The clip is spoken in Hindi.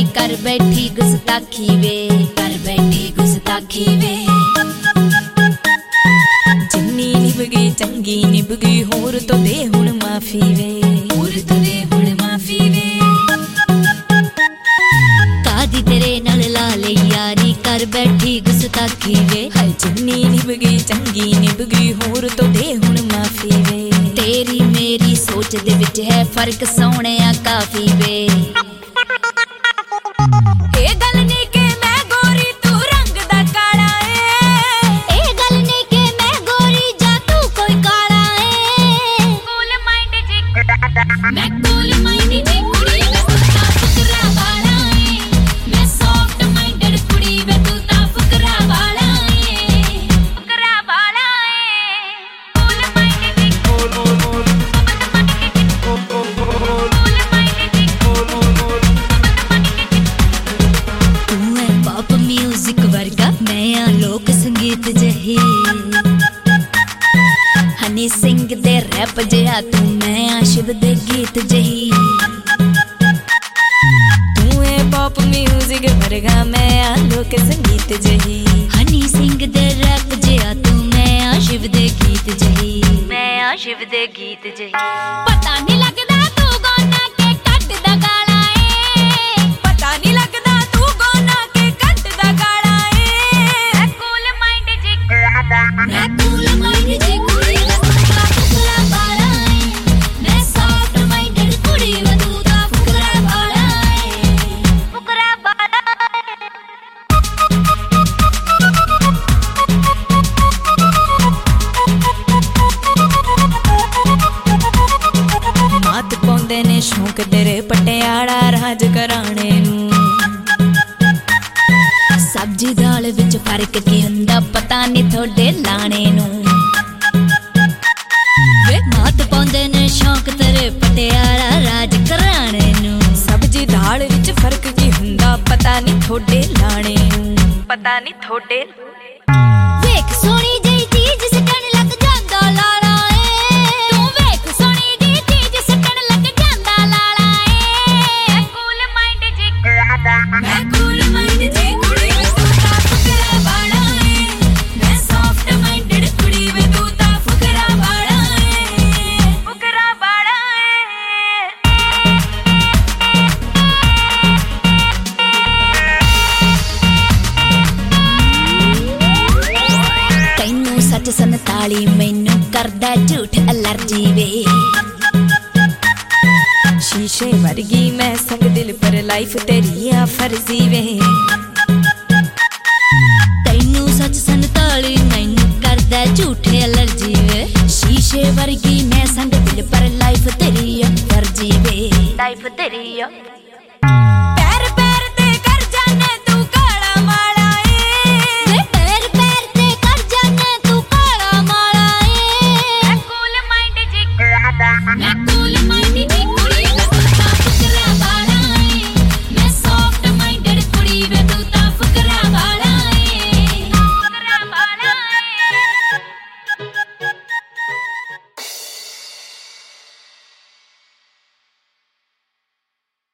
कर बैठी गुस्ताखी वे, कर बैठी गुस्ताखी वे। जिन्नी निभ गई चंगी निभ गई, होर तो दे हुण माफी वे, होर तो दे हुण माफी वे। कादी तेरे नाल ला ले यारी, कर बैठी गुस्ताखी वे। हाय जिन्नी निभ गई चंगी निभ गई, होर तो दे हुण माफी वे। तेरी मेरी सोच दे विच है फर्क सोहणिया काफी वे। ए गल नहीं के मैं गोरी तू रंग दा काला ए, ए गल नहीं के मैं गोरी जा तू कोई काला ए। कूल माइंड जी मैं कूल माइंड जी कुड़ी वे तू ता फुकरा वाला ए, मैं सॉफ्ट माइंडेड कुड़ी वे तू ता फुकरा वाला ए, फुकरा वाला ए। कूल माइंड जी पॉप म्यूजिक वर्गा मैं आ लोक संगीत जही, हनी सिंह दे रैप जिहा तू मैं आ शिव दे गीत जही। तू है पॉप म्यूजिक वर्गा मैं आ लोक संगीत जही, हनी सिंह दे रैप जिहा तू मैं आ शिव दे गीत जही, मैं आ शिव दे गीत जही। पता नहीं लगदा तू गाना के कट दा गाला ए, पता नहीं लगदा तू गाना के कट दा गाला ए। मैं कूल माइंड जी मैं कूल माइंड जी कुड़ी वे तू ता फुकरा वाला ए, मैं सॉफ्ट माइंडेड कुड़ी वे तू ता फुकरा वाला ए, फुकरा वाला मात पाउंदे ने शौक तेरे पटियाला राज कराने नूं। सब्जी दाल विच फर्क की हुंदा पता नहीं थोड़े लाने नूं। वे मात पाउंदे ने शौक तेरे पटियाला राज कराने नूं। सब्जी दाल विच फर्क की हुंदा पता नहीं थोड़े लाने नूं, पता नहीं थोड़े। वेख सोहणी जेही चीज सटण लग जांदा लाला ए, तू वेख सोहणी जेही चीज सटण लग जांदा लाला ए। मैं कूल माइंड जी मैं कूल माइंड जी कुड़ी वे तू ता फुकरा वाला ए, मैं सॉफ्ट माइंडेड कुड़ी वे तू ता फुकरा वाला ए, फुकरा वाला ए। तैनू सच 47 मैनू करदा झूठ एलर्जी वे। शीशे वर्गी मैं संग दिल पर लाइफ तेरी आ फर्जी वे। तैनू सच 47 मैनू करदा झूठ एलर्जी वे। शीशे वर्गी मैं संग दिल पर लाइफ तेरी आ फर्जी वे, लाइफ तेरी आ